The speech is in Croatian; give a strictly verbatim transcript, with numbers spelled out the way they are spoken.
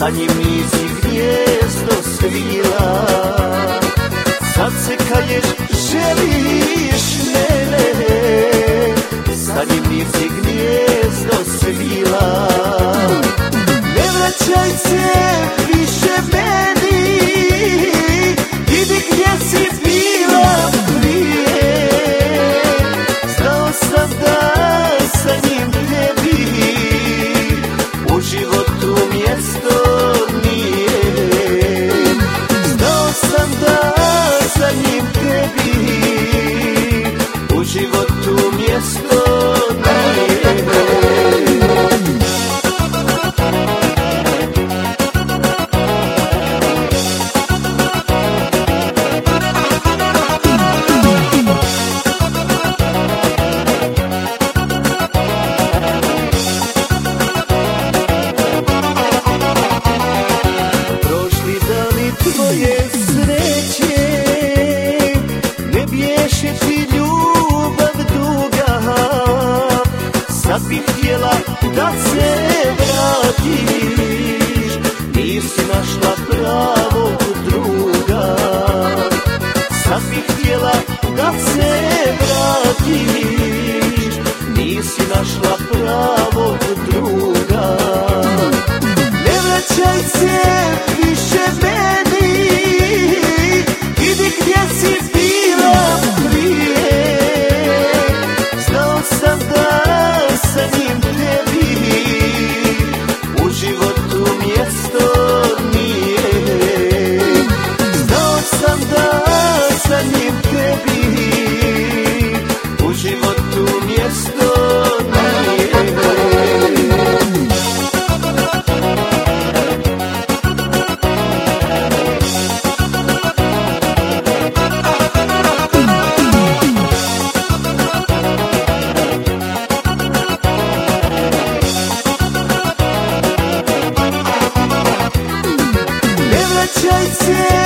sa njim nisi gnjezdo svila. Sad se kaješ, želiš mene, sa njim nisi gnjezdo svila. Ne vraćaj se više meni, idi gdje si bila prije. Znao sam da sa njim tebi u životu mjesto nije. Znao sam da sa njim tebi u životu mjesto nije. Tvoje sreće ne bješe ti ljubav duga. Sad bih htjela da se vratiš, nisi našla pravog druga. Sad bih htjela da se vratiš, nisi našla pravog druga. Ne vraćaj se više meni, idi gdje si bila prije. Znao sam da sa njim tebi u životu mjesto nije. Znao sam da sa njim tebi u životu mjesto nije. Ne vraćaj se